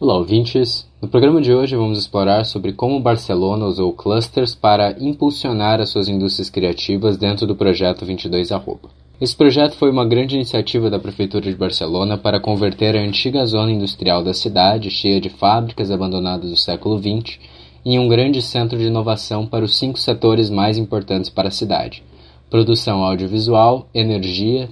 Olá, ouvintes! No programa de hoje vamos explorar sobre como Barcelona usou clusters para impulsionar as suas indústrias criativas dentro do projeto 22 @. Esse projeto foi uma grande iniciativa da Prefeitura de Barcelona para converter a antiga zona industrial da cidade, cheia de fábricas abandonadas do século XX, em um grande centro de inovação para os 5 setores mais importantes para a cidade: produção audiovisual, energia,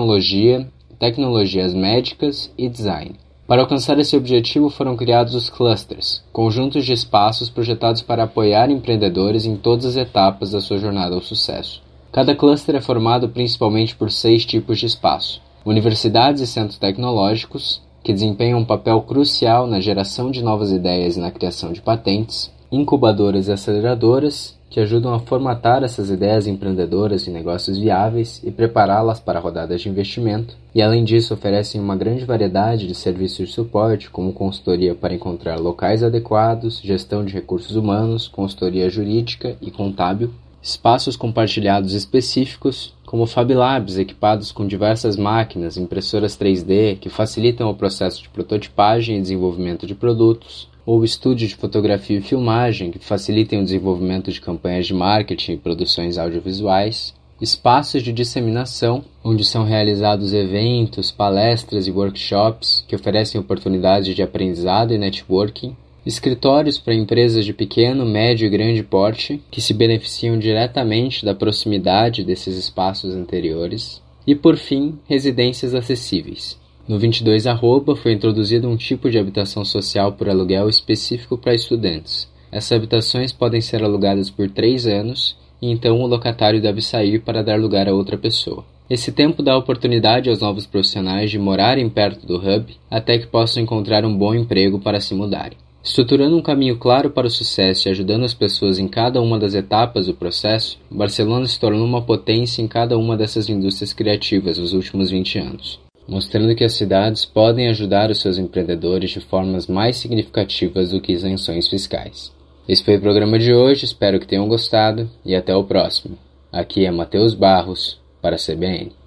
tecnologias médicas e design. Para alcançar esse objetivo foram criados os clusters, conjuntos de espaços projetados para apoiar empreendedores em todas as etapas da sua jornada ao sucesso. Cada cluster é formado principalmente por 6 tipos de espaço: universidades e centros tecnológicos, que desempenham um papel crucial na geração de novas ideias e na criação de patentes; incubadoras e aceleradoras, que ajudam a formatar essas ideias empreendedoras de negócios viáveis e prepará-las para rodadas de investimento, e além disso oferecem uma grande variedade de serviços de suporte, como consultoria para encontrar locais adequados, gestão de recursos humanos, consultoria jurídica e contábil; espaços compartilhados específicos, como Fab Labs, equipados com diversas máquinas, impressoras 3D, que facilitam o processo de prototipagem e desenvolvimento de produtos; ou estúdios de fotografia e filmagem, que facilitem o desenvolvimento de campanhas de marketing e produções audiovisuais; espaços de disseminação, onde são realizados eventos, palestras e workshops, que oferecem oportunidades de aprendizado e networking; escritórios para empresas de pequeno, médio e grande porte, que se beneficiam diretamente da proximidade desses espaços anteriores; e, por fim, residências acessíveis. No 22 @ foi introduzido um tipo de habitação social por aluguel específico para estudantes. Essas habitações podem ser alugadas por 3 anos e então o locatário deve sair para dar lugar a outra pessoa. Esse tempo dá oportunidade aos novos profissionais de morarem perto do hub até que possam encontrar um bom emprego para se mudarem. Estruturando um caminho claro para o sucesso e ajudando as pessoas em cada uma das etapas do processo, Barcelona se tornou uma potência em cada uma dessas indústrias criativas nos últimos 20 anos. Mostrando que as cidades podem ajudar os seus empreendedores de formas mais significativas do que isenções fiscais. Esse foi o programa de hoje, espero que tenham gostado e até o próximo. Aqui é Matheus Barros, para a CBN.